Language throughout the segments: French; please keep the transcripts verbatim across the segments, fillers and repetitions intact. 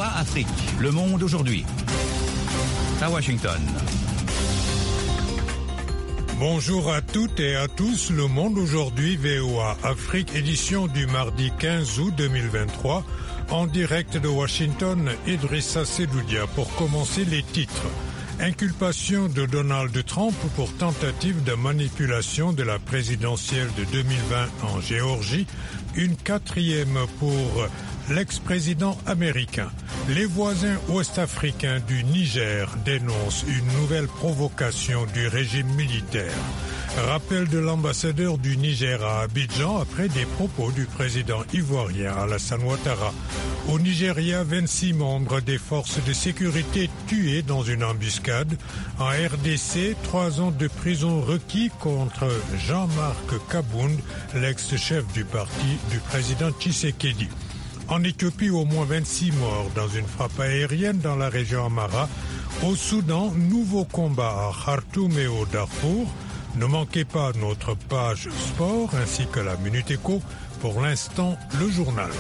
V O A Afrique, le monde aujourd'hui. À Washington. Bonjour à toutes et à tous, le monde aujourd'hui, V O A Afrique, édition du mardi quinze août deux mille vingt-trois, en direct de Washington, Idrissa Sedoudia pour commencer les titres. Inculpation de Donald Trump pour tentative de manipulation de la présidentielle de deux mille vingt en Géorgie, une quatrième pour l'ex-président américain. Les voisins ouest-africains du Niger dénoncent une nouvelle provocation du régime militaire. Rappel de l'ambassadeur du Niger à Abidjan après des propos du président ivoirien Alassane Ouattara. Au Nigeria, vingt-six membres des forces de sécurité tués dans une embuscade. En R D C, trois ans de prison requis contre Jean-Marc Kabound, l'ex-chef du parti du président Tshisekedi. En Éthiopie, au moins vingt-six morts dans une frappe aérienne dans la région Amara. Au Soudan, nouveau combat à Khartoum et au Darfour. Ne manquez pas notre page sport ainsi que la Minute Éco. Pour l'instant, le journal.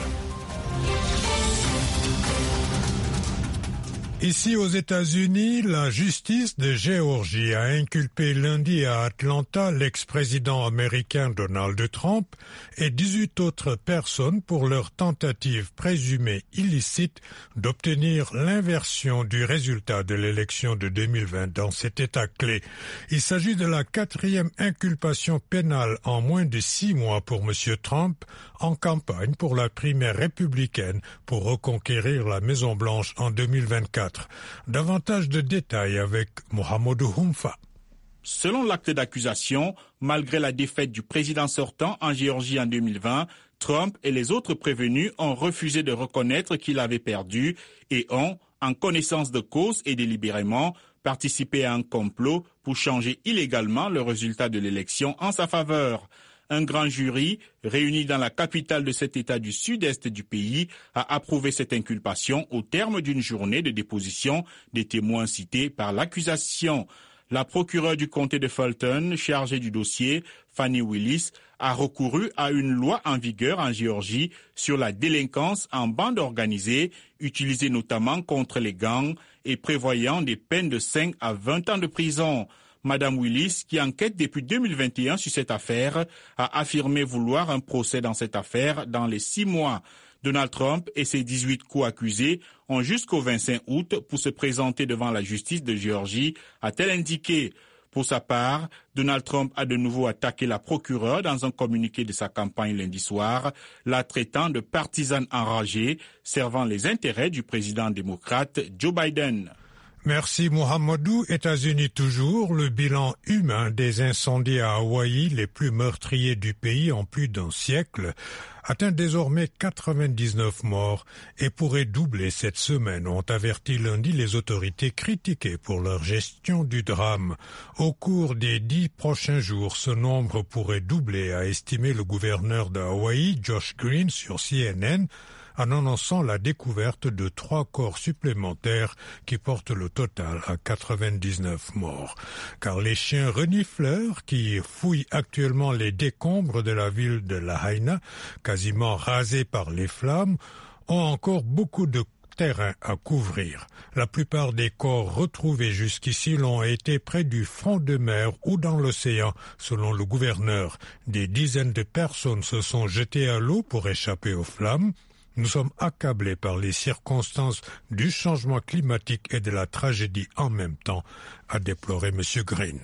Ici aux États-Unis, la justice de Géorgie a inculpé lundi à Atlanta l'ex-président américain Donald Trump et dix-huit autres personnes pour leur tentative présumée illicite d'obtenir l'inversion du résultat de l'élection de deux mille vingt dans cet État clé. Il s'agit de la quatrième inculpation pénale en moins de six mois pour M. Trump en campagne pour la primaire républicaine pour reconquérir la Maison-Blanche en deux mille vingt-quatre. Davantage de détails avec Mohamedou Humfa. Selon l'acte d'accusation, malgré la défaite du président sortant en Géorgie en deux mille vingt, Trump et les autres prévenus ont refusé de reconnaître qu'il avait perdu et ont, en connaissance de cause et délibérément, participé à un complot pour changer illégalement le résultat de l'élection en sa faveur. Un grand jury, réuni dans la capitale de cet État du sud-est du pays, a approuvé cette inculpation au terme d'une journée de déposition des témoins cités par l'accusation. La procureure du comté de Fulton, chargée du dossier, Fannie Willis, a recouru à une loi en vigueur en Géorgie sur la délinquance en bande organisée, utilisée notamment contre les gangs et prévoyant des peines de cinq à vingt ans de prison. Madame Willis, qui enquête depuis deux mille vingt et un sur cette affaire, a affirmé vouloir un procès dans cette affaire dans les six mois. Donald Trump et ses dix-huit co-accusés ont jusqu'au vingt-cinq août pour se présenter devant la justice de Géorgie, a-t-elle indiqué. Pour sa part, Donald Trump a de nouveau attaqué la procureure dans un communiqué de sa campagne lundi soir, la traitant de partisane enragée, servant les intérêts du président démocrate Joe Biden. Merci Mohamedou. États-Unis toujours, le bilan humain des incendies à Hawaï, les plus meurtriers du pays en plus d'un siècle, atteint désormais quatre-vingt-dix-neuf morts et pourrait doubler cette semaine, ont averti lundi les autorités critiquées pour leur gestion du drame. Au cours des dix prochains jours, ce nombre pourrait doubler, a estimé le gouverneur de Hawaï, Josh Green, sur C N N, en annonçant la découverte de trois corps supplémentaires qui portent le total à quatre-vingt-dix-neuf morts. Car les chiens renifleurs qui fouillent actuellement les décombres de la ville de Lahaina, quasiment rasée par les flammes, ont encore beaucoup de terrain à couvrir. La plupart des corps retrouvés jusqu'ici l'ont été près du front de mer ou dans l'océan, selon le gouverneur. Des dizaines de personnes se sont jetées à l'eau pour échapper aux flammes. Nous sommes accablés par les circonstances du changement climatique et de la tragédie en même temps, a déploré M. Green.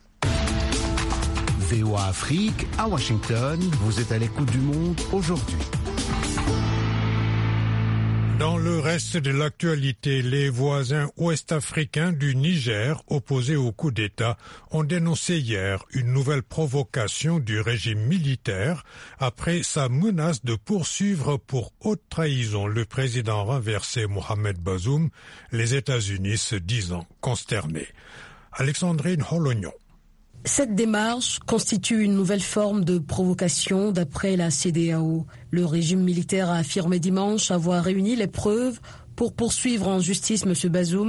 V O A Afrique, à Washington, vous êtes à l'écoute du monde aujourd'hui. Dans le reste de l'actualité, les voisins ouest-africains du Niger, opposés au coup d'État, ont dénoncé hier une nouvelle provocation du régime militaire après sa menace de poursuivre pour haute trahison le président renversé Mohamed Bazoum, les États-Unis se disant consternés. Alexandrine Holognon. Cette démarche constitue une nouvelle forme de provocation d'après la C E D E A O. Le régime militaire a affirmé dimanche avoir réuni les preuves pour poursuivre en justice M. Bazoum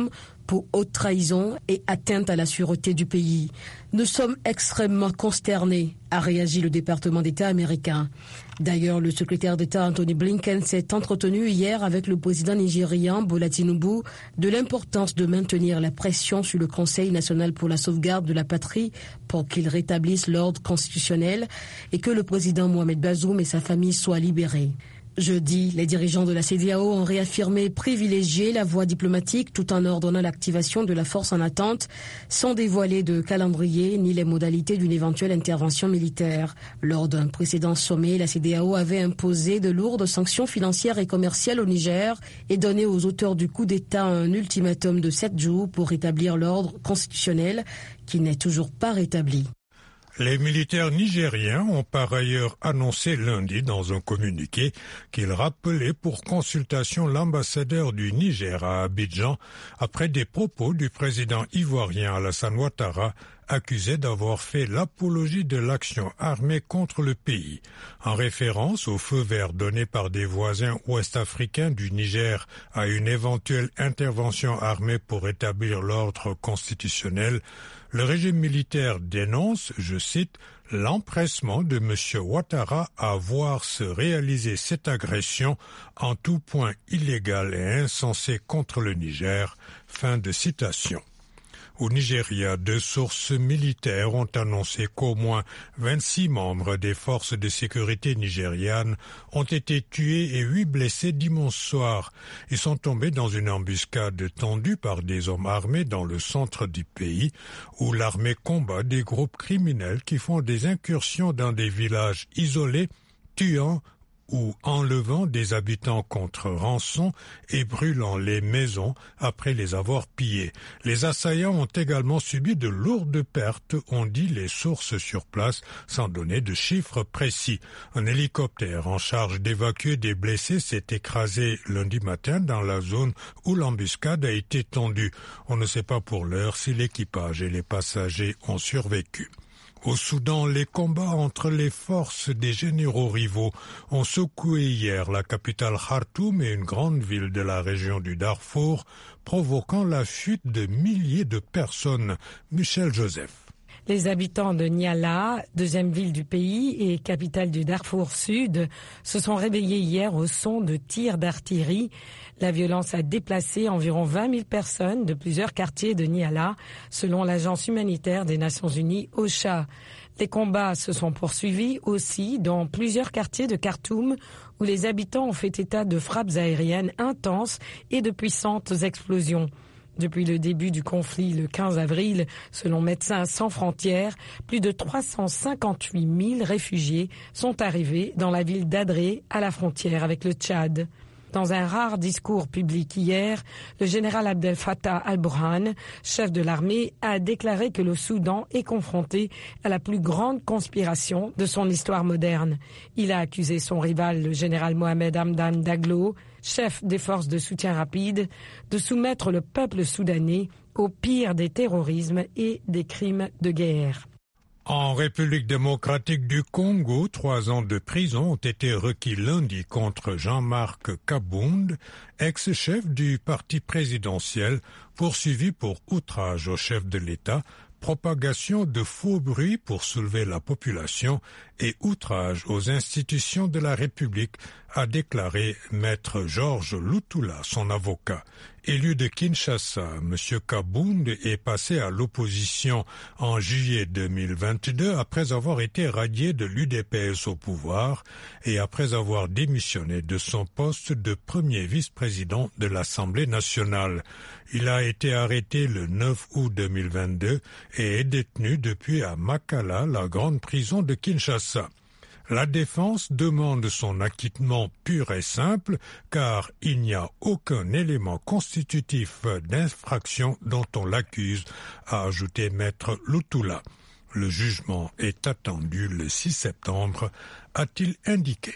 pour haute trahison et atteinte à la sûreté du pays. Nous sommes extrêmement consternés, a réagi le département d'État américain. D'ailleurs, le secrétaire d'État Anthony Blinken s'est entretenu hier avec le président nigérian Bola Tinubu de l'importance de maintenir la pression sur le Conseil national pour la sauvegarde de la patrie pour qu'il rétablisse l'ordre constitutionnel et que le président Mohamed Bazoum et sa famille soient libérés. Jeudi, les dirigeants de la C D A O ont réaffirmé privilégier la voie diplomatique tout en ordonnant l'activation de la force en attente sans dévoiler de calendrier ni les modalités d'une éventuelle intervention militaire. Lors d'un précédent sommet, la C D A O avait imposé de lourdes sanctions financières et commerciales au Niger et donné aux auteurs du coup d'État un ultimatum de sept jours pour rétablir l'ordre constitutionnel qui n'est toujours pas rétabli. Les militaires nigériens ont par ailleurs annoncé lundi dans un communiqué qu'ils rappelaient pour consultation l'ambassadeur du Niger à Abidjan après des propos du président ivoirien Alassane Ouattara accusé d'avoir fait l'apologie de l'action armée contre le pays, en référence au feu vert donné par des voisins ouest-africains du Niger à une éventuelle intervention armée pour établir l'ordre constitutionnel. Le régime militaire dénonce, je cite, « l'empressement de M. Ouattara à voir se réaliser cette agression en tout point illégale et insensée contre le Niger ». Fin de citation. Au Nigeria, deux sources militaires ont annoncé qu'au moins vingt-six membres des forces de sécurité nigérianes ont été tués et huit blessés dimanche soir. Ils sont tombés dans une embuscade tendue par des hommes armés dans le centre du pays, où l'armée combat des groupes criminels qui font des incursions dans des villages isolés, tuant ou enlevant des habitants contre rançon et brûlant les maisons après les avoir pillées. Les assaillants ont également subi de lourdes pertes, ont dit les sources sur place, sans donner de chiffres précis. Un hélicoptère en charge d'évacuer des blessés s'est écrasé lundi matin dans la zone où l'embuscade a été tendue. On ne sait pas pour l'heure si l'équipage et les passagers ont survécu. Au Soudan, les combats entre les forces des généraux rivaux ont secoué hier la capitale Khartoum et une grande ville de la région du Darfour, provoquant la fuite de milliers de personnes. Michel Joseph. Les habitants de Niala, deuxième ville du pays et capitale du Darfour Sud, se sont réveillés hier au son de tirs d'artillerie. La violence a déplacé environ vingt mille personnes de plusieurs quartiers de Niala, selon l'agence humanitaire des Nations Unies, OCHA. Les combats se sont poursuivis aussi dans plusieurs quartiers de Khartoum, où les habitants ont fait état de frappes aériennes intenses et de puissantes explosions. Depuis le début du conflit le quinze avril, selon Médecins sans frontières, plus de trois cent cinquante-huit mille réfugiés sont arrivés dans la ville d'Adré, à la frontière avec le Tchad. Dans un rare discours public hier, le général Abdel Fattah al-Burhan, chef de l'armée, a déclaré que le Soudan est confronté à la plus grande conspiration de son histoire moderne. Il a accusé son rival, le général Mohamed Hamdan Daglo, chef des forces de soutien rapide, de soumettre le peuple soudanais au pire des terrorismes et des crimes de guerre. En République démocratique du Congo, trois ans de prison ont été requis lundi contre Jean-Marc Kabound, ex-chef du parti présidentiel, poursuivi pour outrage au chef de l'État, propagation de faux bruits pour soulever la population et outrage aux institutions de la République, a déclaré Maître Georges Lutula, son avocat. Élu de Kinshasa, M. Kabound est passé à l'opposition en juillet deux mille vingt-deux après avoir été radié de l'U D P S au pouvoir et après avoir démissionné de son poste de premier vice-président de l'Assemblée nationale. Il a été arrêté le neuf août deux mille vingt-deux et est détenu depuis à Makala, la grande prison de Kinshasa. La défense demande son acquittement pur et simple car il n'y a aucun élément constitutif d'infraction dont on l'accuse, a ajouté Maître Lutula. Le jugement est attendu le six septembre, a-t-il indiqué.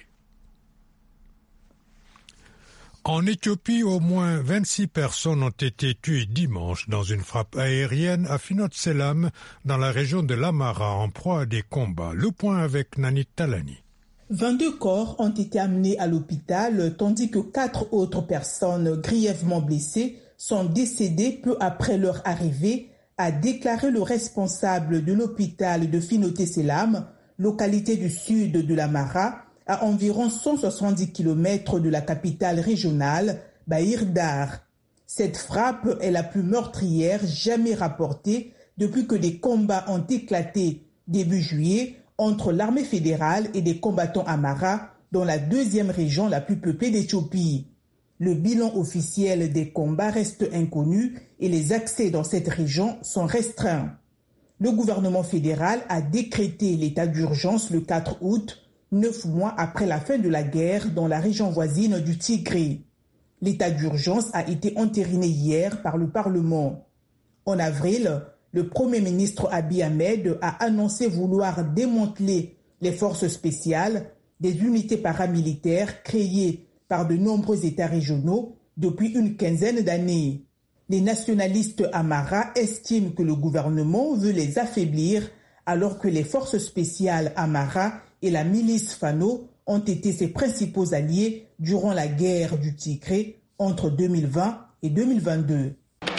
En Éthiopie, au moins vingt-six personnes ont été tuées dimanche dans une frappe aérienne à Finot Selam, dans la région de l'Amara, en proie à des combats. Le point avec Nanit Talani. vingt-deux corps ont été amenés à l'hôpital, tandis que quatre autres personnes grièvement blessées sont décédés peu après leur arrivée, a déclaré le responsable de l'hôpital de Finoté-Selam, localité du sud de la Mara, à environ cent soixante-dix kilomètres de la capitale régionale, Bahir Dar. Cette frappe est la plus meurtrière jamais rapportée depuis que des combats ont éclaté début juillet entre l'armée fédérale et des combattants Amara dans la deuxième région la plus peuplée d'Éthiopie. Le bilan officiel des combats reste inconnu et les accès dans cette région sont restreints. Le gouvernement fédéral a décrété l'état d'urgence le quatre août, neuf mois après la fin de la guerre dans la région voisine du Tigré. L'état d'urgence a été entériné hier par le Parlement. En avril, le Premier ministre Abiy Ahmed a annoncé vouloir démanteler les forces spéciales, des unités paramilitaires créées par de nombreux États régionaux depuis une quinzaine d'années. Les nationalistes Amara estiment que le gouvernement veut les affaiblir alors que les forces spéciales Amara et la milice Fano ont été ses principaux alliés durant la guerre du Tigré entre deux mille vingt et deux mille vingt-deux.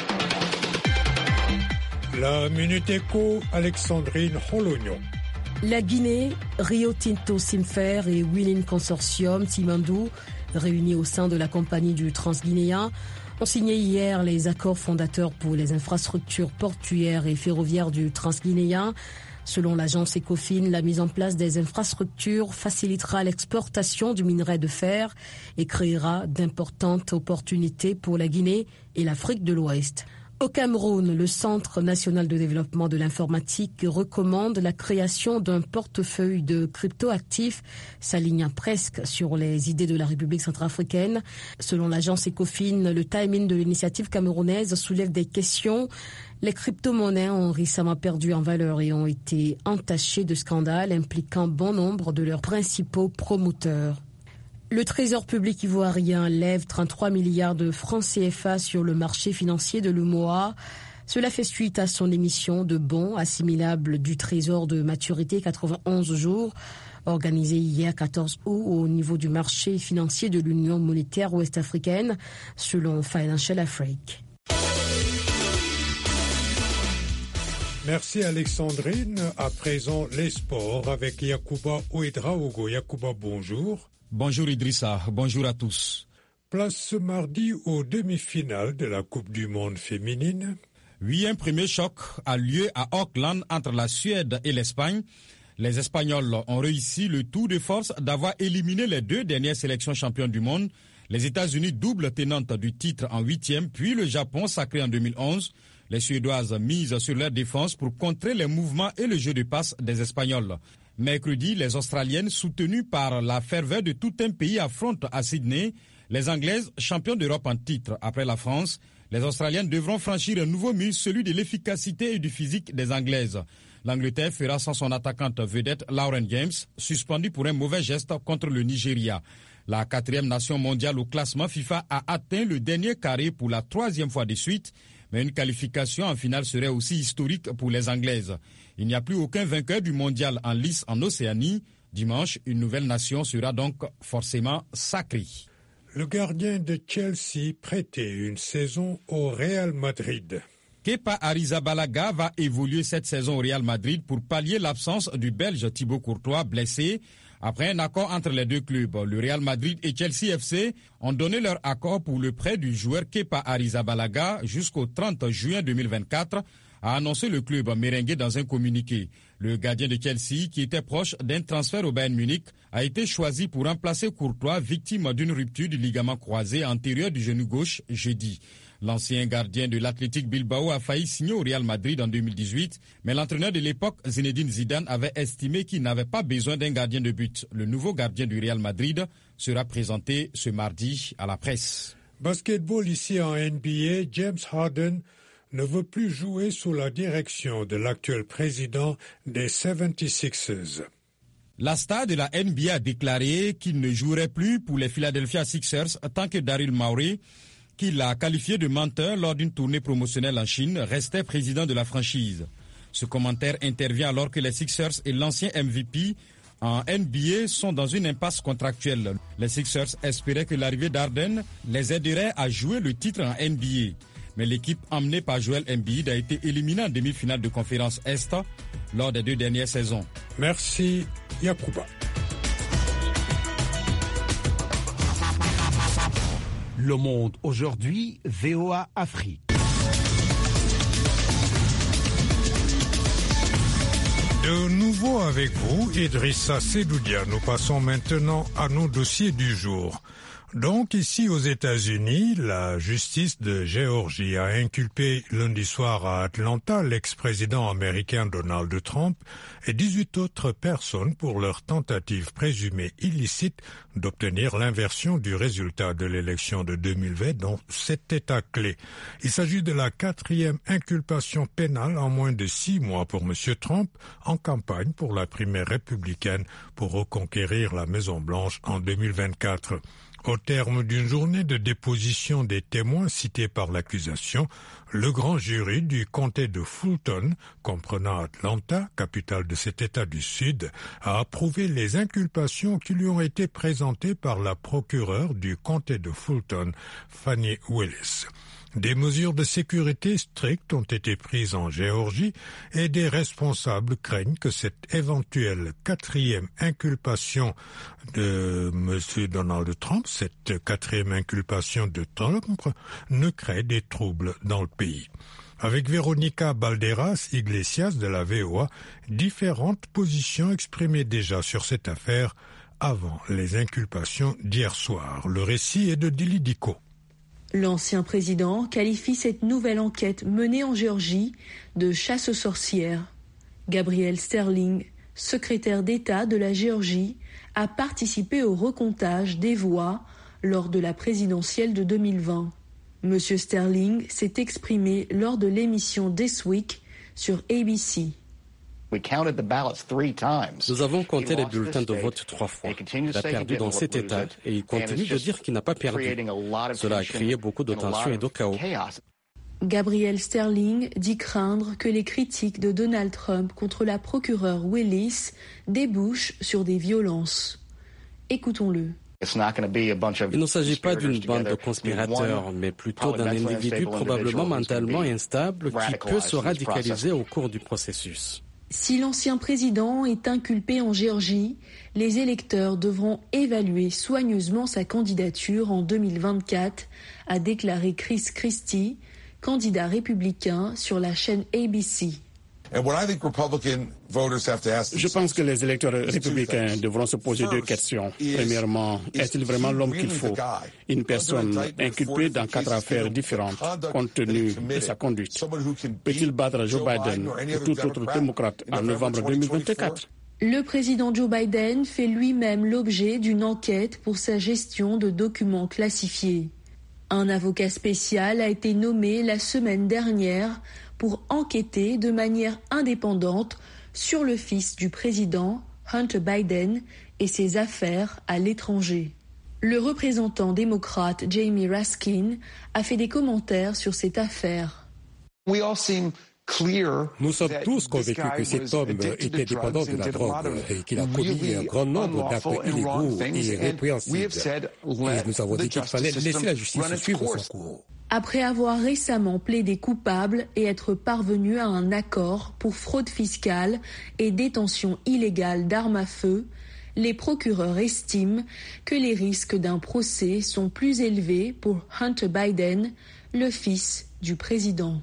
La Minute Éco, Alexandrine Holognon. La Guinée, Rio Tinto Simfer et Winning Consortium Simandou, réunis au sein de la compagnie du Transguinéen, ont signé hier les accords fondateurs pour les infrastructures portuaires et ferroviaires du Transguinéen. Selon l'agence Ecofin, la mise en place des infrastructures facilitera l'exportation du minerai de fer et créera d'importantes opportunités pour la Guinée et l'Afrique de l'Ouest. Au Cameroun, le Centre national de développement de l'informatique recommande la création d'un portefeuille de cryptoactifs s'alignant presque sur les idées de la République centrafricaine. Selon l'agence Ecofin, le timing de l'initiative camerounaise soulève des questions. Les crypto-monnaies ont récemment perdu en valeur et ont été entachées de scandales impliquant bon nombre de leurs principaux promoteurs. Le Trésor public ivoirien lève trente-trois milliards de francs C F A sur le marché financier de l'U M O A. Cela fait suite à son émission de bons assimilables du Trésor de maturité quatre-vingt-onze jours, organisée hier quatorze août au niveau du marché financier de l'Union monétaire ouest-africaine, selon Financial Afrique. Merci Alexandrine. À présent, les sports avec Yacouba Ouedraogo. Yacouba, bonjour. Bonjour Idrissa, bonjour à tous. Place ce mardi aux demi-finales de la Coupe du Monde féminine. Oui, un premier choc a lieu à Auckland entre la Suède et l'Espagne. Les Espagnols ont réussi le tour de force d'avoir éliminé les deux dernières sélections championnes du monde. Les États-Unis, double tenante du titre en huitième, puis le Japon sacré en deux mille onze. Les Suédoises misent sur leur défense pour contrer les mouvements et le jeu de passe des Espagnols. Mercredi, les Australiennes, soutenues par la ferveur de tout un pays, affrontent à Sydney les Anglaises, championnes d'Europe en titre. Après la France, les Australiennes devront franchir un nouveau mur, celui de l'efficacité et du physique des Anglaises. L'Angleterre fera sans son attaquante vedette Lauren James, suspendue pour un mauvais geste contre le Nigeria. La quatrième nation mondiale au classement FIFA a atteint le dernier carré pour la troisième fois de suite, mais une qualification en finale serait aussi historique pour les Anglaises. Il n'y a plus aucun vainqueur du mondial en lice en Océanie. Dimanche, une nouvelle nation sera donc forcément sacrée. Le gardien de Chelsea prêté une saison au Real Madrid. Kepa Arrizabalaga va évoluer cette saison au Real Madrid pour pallier l'absence du Belge Thibaut Courtois blessé. Après un accord entre les deux clubs, le Real Madrid et Chelsea F C ont donné leur accord pour le prêt du joueur Kepa Arrizabalaga jusqu'au trente juin deux mille vingt-quatre, a annoncé le club merengue dans un communiqué. Le gardien de Chelsea, qui était proche d'un transfert au Bayern Munich, a été choisi pour remplacer Courtois, victime d'une rupture du ligament croisé antérieur du genou gauche jeudi. L'ancien gardien de l'Athletic Bilbao a failli signer au Real Madrid en deux mille dix-huit, mais l'entraîneur de l'époque, Zinedine Zidane, avait estimé qu'il n'avait pas besoin d'un gardien de but. Le nouveau gardien du Real Madrid sera présenté ce mardi à la presse. Basketball ici en N B A, James Harden ne veut plus jouer sous la direction de l'actuel président des soixante-sixers. La star de la N B A a déclaré qu'il ne jouerait plus pour les Philadelphia Sixers tant que Daryl Morey, qu'il a qualifié de menteur lors d'une tournée promotionnelle en Chine, restait président de la franchise. Ce commentaire intervient alors que les Sixers et l'ancien M V P en N B A sont dans une impasse contractuelle. Les Sixers espéraient que l'arrivée d'Harden les aiderait à jouer le titre en N B A. Mais l'équipe emmenée par Joel Embiid a été éliminée en demi-finale de conférence Est lors des deux dernières saisons. Merci, Yacouba. Le Monde aujourd'hui, V O A Afrique. De nouveau avec vous, Idrissa Sedoudia. Nous passons maintenant à nos dossiers du jour. Donc ici aux États-Unis, la justice de Géorgie a inculpé lundi soir à Atlanta l'ex-président américain Donald Trump et dix-huit autres personnes pour leur tentative présumée illicite d'obtenir l'inversion du résultat de l'élection de deux mille vingt dans sept États clés. Il s'agit de la quatrième inculpation pénale en moins de six mois pour M. Trump en campagne pour la primaire républicaine pour reconquérir la Maison-Blanche en deux mille vingt-quatre. Au terme d'une journée de déposition des témoins cités par l'accusation, le grand jury du comté de Fulton, comprenant Atlanta, capitale de cet État du Sud, a approuvé les inculpations qui lui ont été présentées par la procureure du comté de Fulton, Fannie Willis. Des mesures de sécurité strictes ont été prises en Géorgie et des responsables craignent que cette éventuelle quatrième inculpation de M. Donald Trump, cette quatrième inculpation de Trump, ne crée des troubles dans le pays. Avec Véronica Balderas Iglesias de la V O A, différentes positions exprimées déjà sur cette affaire avant les inculpations d'hier soir. Le récit est de Dili Diko. L'ancien président qualifie cette nouvelle enquête menée en Géorgie de chasse aux sorcières. Gabriel Sterling, secrétaire d'État de la Géorgie, a participé au recomptage des voix lors de la présidentielle de deux mille vingt. Monsieur Sterling s'est exprimé lors de l'émission This Week sur A B C. Nous avons compté les bulletins de vote trois fois. Il a perdu dans cet état et il continue de dire qu'il n'a pas perdu. Cela a créé beaucoup de tensions et de chaos. Gabriel Sterling dit craindre que les critiques de Donald Trump contre la procureure Willis débouchent sur des violences. Écoutons-le. Il ne s'agit pas d'une bande de conspirateurs, mais plutôt d'un individu probablement mentalement instable qui peut se radicaliser au cours du processus. Si l'ancien président est inculpé en Géorgie, les électeurs devront évaluer soigneusement sa candidature en deux mille vingt-quatre, a déclaré Chris Christie, candidat républicain sur la chaîne A B C. Je pense que les électeurs républicains devront se poser deux questions. Premièrement, est-il vraiment l'homme qu'il faut? Une personne inculpée dans quatre affaires différentes, compte tenu de sa conduite. Peut-il battre Joe Biden ou tout autre démocrate en novembre deux mille vingt-quatre? Le président Joe Biden fait lui-même l'objet d'une enquête pour sa gestion de documents classifiés. Un avocat spécial a été nommé la semaine dernière pour enquêter de manière indépendante sur le fils du président, Hunter Biden, et ses affaires à l'étranger. Le représentant démocrate Jamie Raskin a fait des commentaires sur cette affaire. Nous sommes tous convaincus que cet homme était dépendant de la drogue et qu'il a commis un grand nombre d'actes illégaux et répréhensibles. Et nous avons dit qu'il fallait laisser la justice suivre son cours. Après avoir récemment plaidé coupable et être parvenu à un accord pour fraude fiscale et détention illégale d'armes à feu, les procureurs estiment que les risques d'un procès sont plus élevés pour Hunter Biden, le fils du président.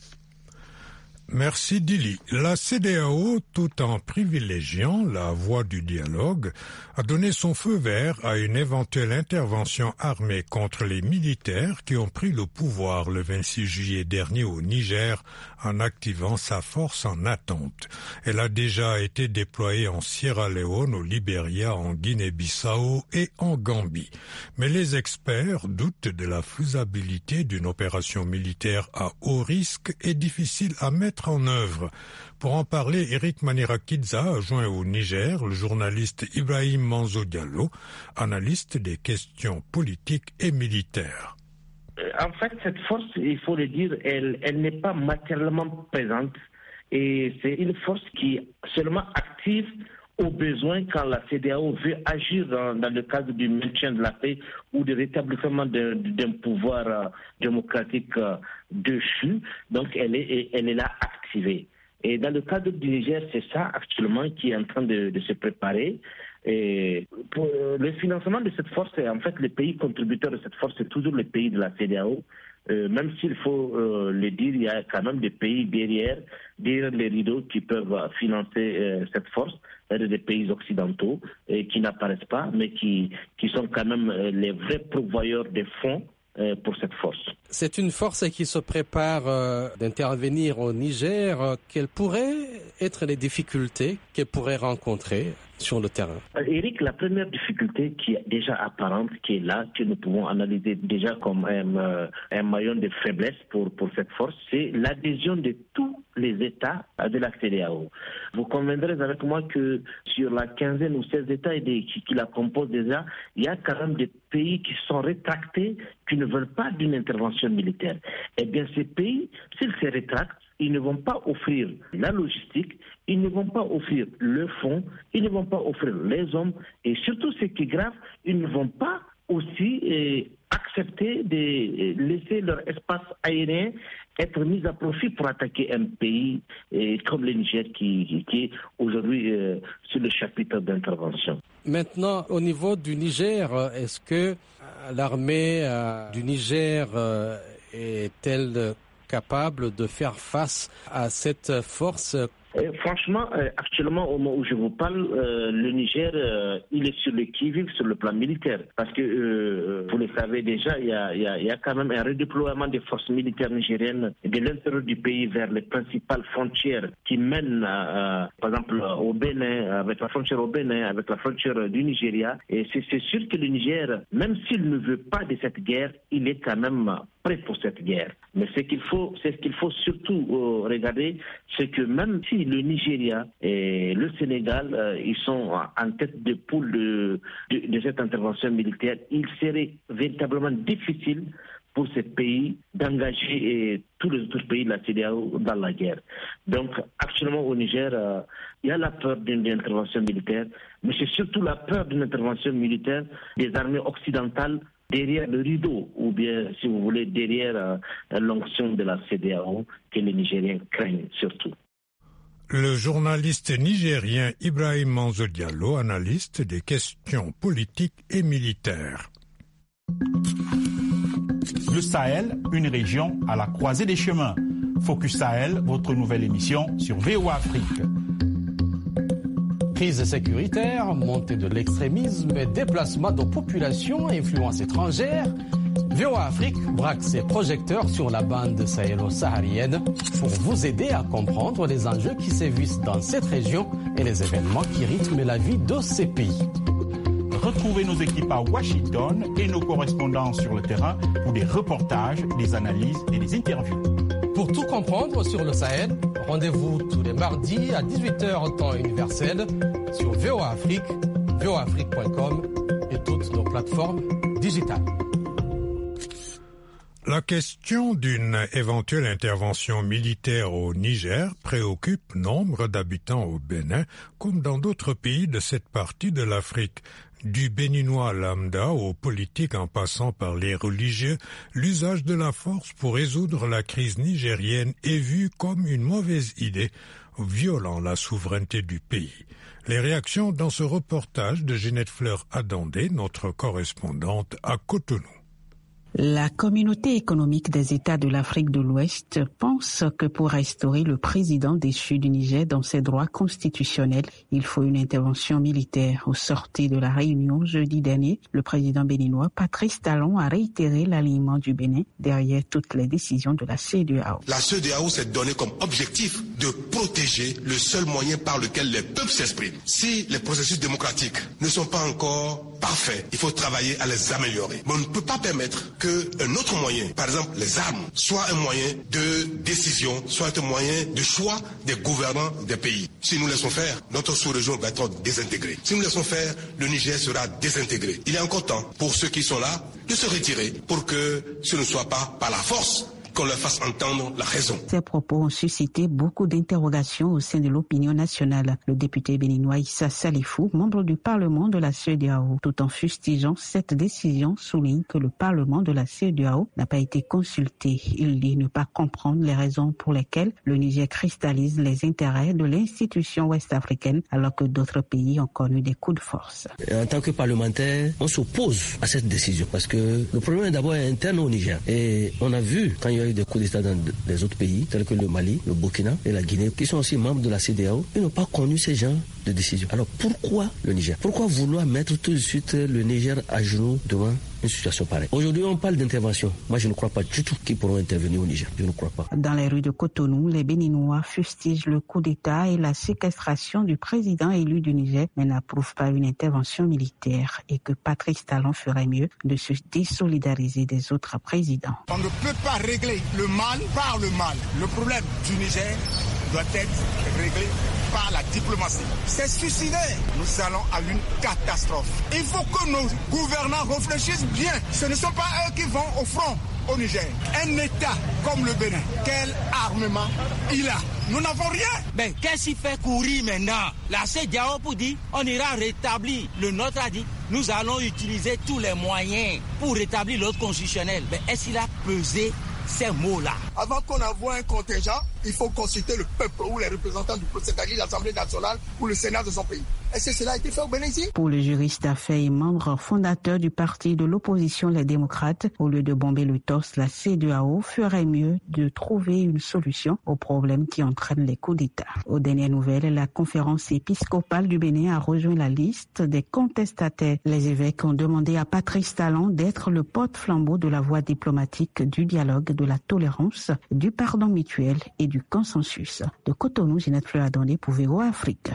Merci Dili. La CEDEAO, tout en privilégiant la voie du dialogue, a donné son feu vert à une éventuelle intervention armée contre les militaires qui ont pris le pouvoir le vingt-six juillet dernier au Niger en activant sa force en attente. Elle a déjà été déployée en Sierra Leone, au Libéria, en Guinée-Bissau et en Gambie. Mais les experts doutent de la faisabilité d'une opération militaire à haut risque et difficile à mettre en œuvre. Pour en parler, Eric Manirakidza a joint au Niger le journaliste Ibrahim Manzo Diallo, analyste des questions politiques et militaires. En fait, cette force, il faut le dire, elle, elle n'est pas matériellement présente et c'est une force qui est seulement active au besoin quand la C E D E A O veut agir dans, dans le cadre du maintien de la paix ou du rétablissement de, d'un pouvoir euh, démocratique euh, déchu. Donc elle est, elle est là activée. Et dans le cadre du Niger, c'est ça actuellement qui est en train de, de se préparer. Et pour le financement de cette force, en fait, les pays contributeurs de cette force, c'est toujours les pays de la C E D E A O. Euh, même s'il faut euh, le dire, il y a quand même des pays derrière, derrière les rideaux qui peuvent financer euh, cette force, des pays occidentaux euh, qui n'apparaissent pas, mais qui, qui sont quand même euh, les vrais pourvoyeurs des fonds euh, pour cette force. C'est une force qui se prépare euh, d'intervenir au Niger. Euh, quelles pourraient être les difficultés qu'elle pourrait rencontrer sur le terrain? Eric, la première difficulté qui est déjà apparente, qui est là, que nous pouvons analyser déjà comme un, un maillon de faiblesse pour, pour cette force, c'est l'adhésion de tous les États de la C E D E A O. Vous conviendrez avec moi que sur la quinzaine ou seize États qui, qui la composent déjà, il y a quand même des pays qui sont rétractés, qui ne veulent pas d'une intervention militaire. Eh bien, ces pays, s'ils se rétractent, ils ne vont pas offrir la logistique, ils ne vont pas offrir le fonds, ils ne vont pas offrir les hommes, et surtout ce qui est grave, ils ne vont pas aussi eh, accepter de eh, laisser leur espace aérien être mis à profit pour attaquer un pays eh, comme le Niger qui, qui est aujourd'hui eh, sur le chapitre d'intervention. Maintenant, au niveau du Niger, est-ce que l'armée euh, du Niger euh, est-elle capable de faire face à cette force? Et franchement, euh, actuellement, au moment où je vous parle, euh, le Niger, euh, il est sur le qui-vive sur le plan militaire. Parce que, euh, vous le savez déjà, il y a, il y a, il y a quand même un redéploiement des forces militaires nigériennes de l'intérieur du pays vers les principales frontières qui mènent, euh, par exemple, au Bénin, avec la frontière au Bénin, avec la frontière du Nigeria. Et c'est, c'est sûr que le Niger, même s'il ne veut pas de cette guerre, il est quand même prêt pour cette guerre. Mais ce qu'il faut, c'est ce qu'il faut surtout euh, regarder, c'est que même si le Nigeria et le Sénégal, euh, ils sont en tête de poule de, de, de cette intervention militaire, il serait véritablement difficile pour ces pays d'engager et tous les autres pays de la C E D E A O dans la guerre. Donc actuellement au Niger, euh, il y a la peur d'une intervention militaire, mais c'est surtout la peur d'une intervention militaire des armées occidentales derrière le rideau, ou bien, si vous voulez, derrière euh, l'onction de la C E D E A O que les Nigériens craignent surtout. Le journaliste nigérien Ibrahim Manzo Diallo, analyste des questions politiques et militaires. Le Sahel, une région à la croisée des chemins. Focus Sahel, votre nouvelle émission sur V O A Afrique. Crise sécuritaire, montée de l'extrémisme et déplacement de populations à influence étrangère, V O A Afrique braque ses projecteurs sur la bande sahélo-saharienne pour vous aider à comprendre les enjeux qui sévissent dans cette région et les événements qui rythment la vie de ces pays. Retrouvez nos équipes à Washington et nos correspondants sur le terrain pour des reportages, des analyses et des interviews. Pour tout comprendre sur le Sahel, rendez-vous tous les mardis à dix-huit heures temps universel sur V O A Afrique, V O A Afrique point com et toutes nos plateformes digitales. La question d'une éventuelle intervention militaire au Niger préoccupe nombre d'habitants au Bénin, comme dans d'autres pays de cette partie de l'Afrique. Du béninois lambda aux politiques en passant par les religieux, l'usage de la force pour résoudre la crise nigérienne est vu comme une mauvaise idée, violant la souveraineté du pays. Les réactions dans ce reportage de Ginette Fleur Adandé, notre correspondante à Cotonou. La communauté économique des États de l'Afrique de l'Ouest pense que pour restaurer le président déchu du Niger dans ses droits constitutionnels, il faut une intervention militaire. Au sortir de la réunion jeudi dernier, le président béninois Patrice Talon a réitéré l'alignement du Bénin derrière toutes les décisions de la C E D E A O. La C E D E A O s'est donné comme objectif de protéger le seul moyen par lequel les peuples s'expriment. Si les processus démocratiques ne sont pas encore parfaits, il faut travailler à les améliorer. Mais on ne peut pas permettre que un autre moyen, par exemple les armes, soit un moyen de décision, soit un moyen de choix des gouvernants des pays. Si nous laissons faire, notre sous-région va être désintégrée. Si nous laissons faire, le Niger sera désintégré. Il est encore temps pour ceux qui sont là de se retirer pour que ce ne soit pas par la force qu'on leur fasse entendre la raison. Ces propos ont suscité beaucoup d'interrogations au sein de l'opinion nationale. Le député béninois Issa Salifou, membre du Parlement de la CEDEAO, tout en fustigeant cette décision, souligne que le Parlement de la CEDEAO n'a pas été consulté. Il dit ne pas comprendre les raisons pour lesquelles le Niger cristallise les intérêts de l'institution ouest-africaine alors que d'autres pays ont connu des coups de force. En tant que parlementaire, on s'oppose à cette décision parce que le problème est d'abord interne au Niger. Et on a vu quand il y a eu des coups d'État dans des autres pays, tels que le Mali, le Burkina et la Guinée, qui sont aussi membres de la CEDEAO, ils n'ont pas connu ces genres de décisions. Alors pourquoi le Niger? Pourquoi vouloir mettre tout de suite le Niger à genoux devant une situation pareille? Aujourd'hui, on parle d'intervention. Moi, je ne crois pas du tout qu'ils pourront intervenir au Niger. Je ne crois pas. Dans les rues de Cotonou, les Béninois fustigent le coup d'État et la séquestration du président élu du Niger, mais n'approuvent pas une intervention militaire et que Patrice Talon ferait mieux de se désolidariser des autres présidents. On ne peut pas régler le mal par le mal. Le problème du Niger doit être réglé par la diplomatie. C'est suicidaire. Nous allons à une catastrophe. Il faut que nos gouvernants réfléchissent bien. Ce ne sont pas eux qui vont au front au Niger. Un État comme le Bénin, quel armement il a? Nous n'avons rien. Mais qu'est-ce qu'il fait courir maintenant? La CEDEAO pour dire on ira rétablir. Le nôtre a dit nous allons utiliser tous les moyens pour rétablir l'ordre constitutionnel. Mais est-ce qu'il a pesé ces mots-là? Avant qu'on envoie un contingent, il faut consulter le peuple ou les représentants du peuple, c'est-à-dire l'Assemblée nationale ou le Sénat de son pays. Est-ce que cela a été fait au Bénin ici? Pour le juriste Affaire et membre fondateur du parti de l'opposition Les Démocrates, au lieu de bomber le torse, la CEDEAO ferait mieux de trouver une solution aux problèmes qui entraînent les coups d'État. Aux dernières nouvelles, la conférence épiscopale du Bénin a rejoint la liste des contestataires. Les évêques ont demandé à Patrice Talon d'être le porte-flambeau de la voie diplomatique du dialogue, de la tolérance, du pardon mutuel et du consensus. De Cotonou, Ginette Fleur-Adondé pour V O A Afrique.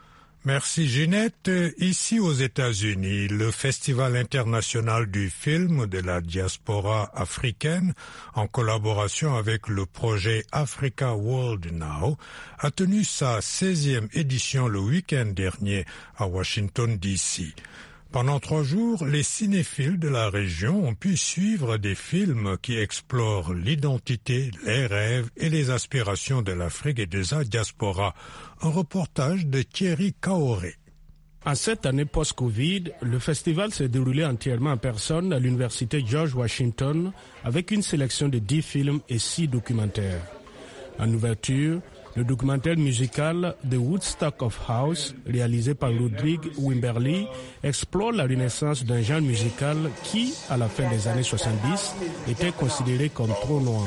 Merci Ginette. Ici aux États-Unis, le Festival international du film de la diaspora africaine, en collaboration avec le projet Africa World Now, a tenu sa seizième édition le week-end dernier à Washington, D C Pendant trois jours, les cinéphiles de la région ont pu suivre des films qui explorent l'identité, les rêves et les aspirations de l'Afrique et de sa diaspora. Un reportage de Thierry Kaoré. En cette année post-Covid, le festival s'est déroulé entièrement en personne à l'université George Washington avec une sélection de dix films et six documentaires. En ouverture, le documentaire musical The Woodstock of House, réalisé par Ludwig Wimberly, explore la renaissance d'un genre musical qui, à la fin des années soixante-dix, était considéré comme trop noir.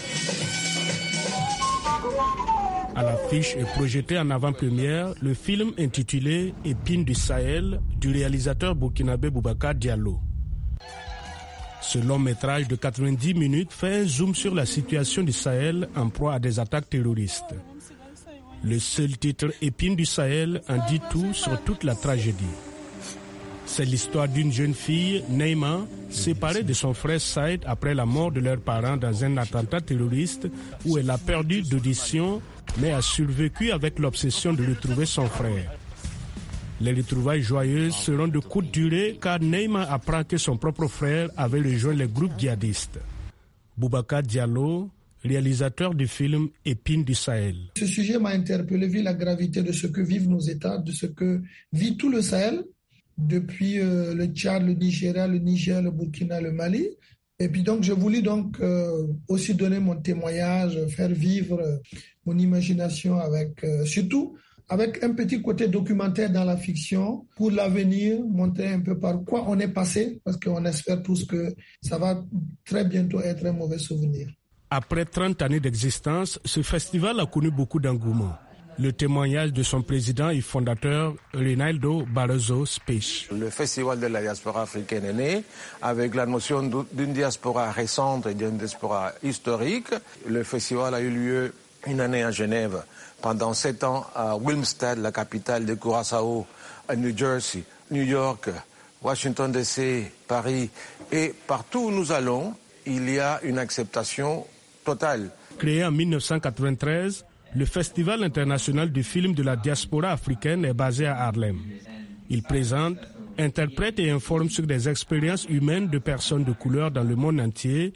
À l'affiche est projeté en avant-première le film intitulé Épines du Sahel du réalisateur burkinabé Boubacar Diallo. Ce long métrage de quatre-vingt-dix minutes fait un zoom sur la situation du Sahel en proie à des attaques terroristes. Le seul titre Épines du Sahel en dit tout sur toute la tragédie. C'est l'histoire d'une jeune fille, Neima, séparée de son frère Saïd après la mort de leurs parents dans un attentat terroriste où elle a perdu d'audition mais a survécu avec l'obsession de retrouver son frère. Les retrouvailles joyeuses seront de courte durée car Neima apprend que son propre frère avait rejoint les groupes djihadistes. Boubacar Diallo, réalisateur du film Épines du Sahel. Ce sujet m'a interpellé vu la gravité de ce que vivent nos États, de ce que vit tout le Sahel, depuis euh, le Tchad, le Nigeria, le Niger, le Burkina, le Mali. Et puis donc, je voulais donc euh, aussi donner mon témoignage, faire vivre euh, mon imagination avec, euh, surtout, avec un petit côté documentaire dans la fiction pour l'avenir, montrer un peu par quoi on est passé, parce qu'on espère tous que ça va très bientôt être un mauvais souvenir. Après trente années d'existence, ce festival a connu beaucoup d'engouement. Le témoignage de son président et fondateur, Reinaldo Barroso Speech. Le festival de la diaspora africaine est né avec la notion d'une diaspora récente et d'une diaspora historique. Le festival a eu lieu une année à Genève, pendant sept ans à Wilmstad, la capitale de Curaçao, à New Jersey, New York, Washington D C, Paris. Et partout où nous allons, il y a une acceptation totale. Créé en mille neuf cent quatre-vingt-treize, le Festival international du film de la diaspora africaine est basé à Harlem. Il présente, interprète et informe sur des expériences humaines de personnes de couleur dans le monde entier,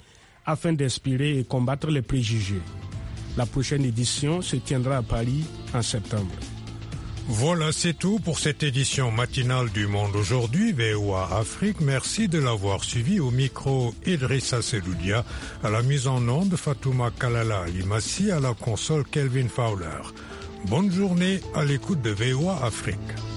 afin d'inspirer et combattre les préjugés. La prochaine édition se tiendra à Paris en septembre. Voilà, c'est tout pour cette édition matinale du Monde aujourd'hui, V O A Afrique. Merci de l'avoir suivi. Au micro, Idrissa Seloudia, à la mise en onde, Fatouma Kalala Alimassi, à la console, Kelvin Fowler. Bonne journée à l'écoute de V O A Afrique.